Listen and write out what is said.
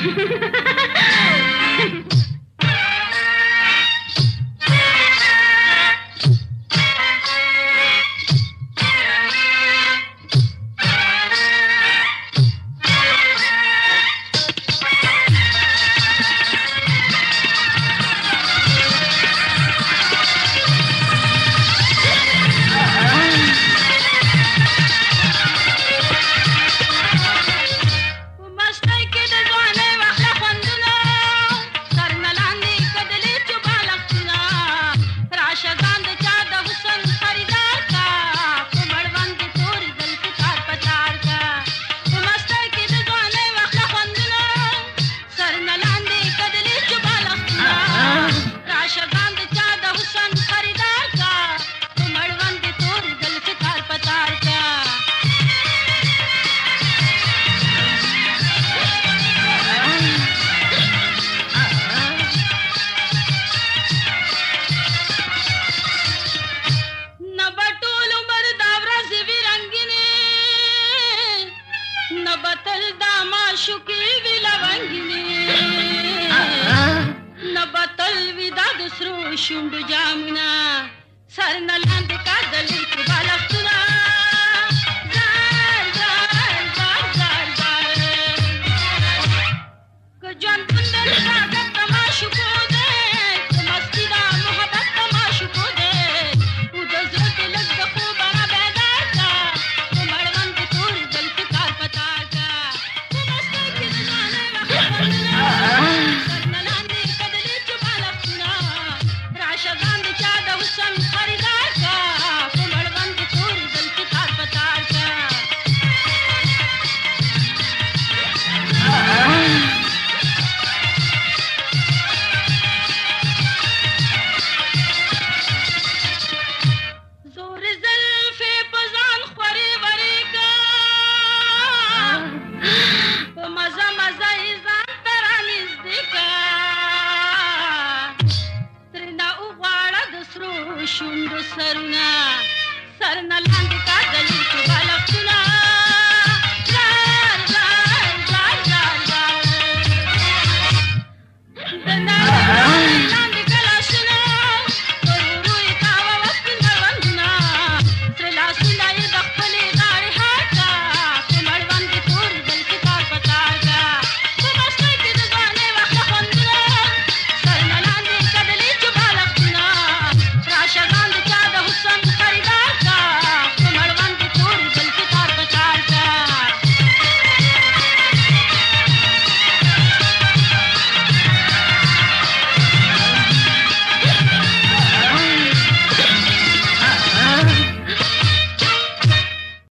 شونډو جامونه سر نه لاندې کاږلي چې بالښتونه زار زار زار زار زار که ژوندون د سعادت ته معشوقو دی که مستي ده محبت ته معشوقو دی خو د زړه کې لږ د خوبه را بیدار کا په مړوند د تورې زلفې تار په تار کا په مستۍ کې د ځوانۍ وخت خوندونه سر نه لاندې کدلې چې بالښتونه عاشقان د چا د حسن خریدار کا په مړوند د تورې زلفې تار په تار کا زور زلفې په ځان خورې ورې کا په مزه مزه یې ځان ته رانږدې کا شونډو سرونه سر نه لاندې کاږلي چې بالښت